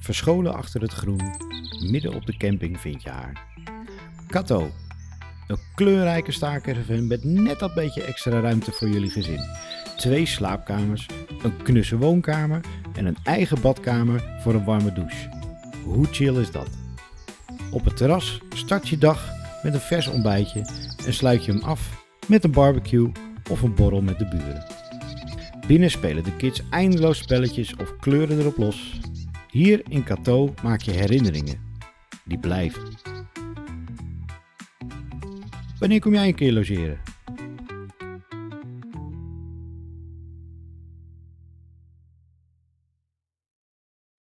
Verscholen achter het groen, midden op de camping vind je haar. Kato, een kleurrijke staakerven met net dat beetje extra ruimte voor jullie gezin. 2 slaapkamers, een knusse woonkamer en een eigen badkamer voor een warme douche. Hoe chill is dat? Op het terras start je dag met een vers ontbijtje en sluit je hem af met een barbecue of een borrel met de buren. Binnen spelen de kids eindeloos spelletjes of kleuren erop los. Hier in Kato maak je herinneringen. Die blijven. Wanneer kom jij een keer logeren?